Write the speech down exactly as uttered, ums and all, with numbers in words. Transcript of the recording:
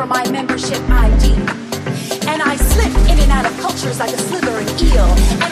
for my membership I D. And I slip in and out of cultures like a slithering eel. And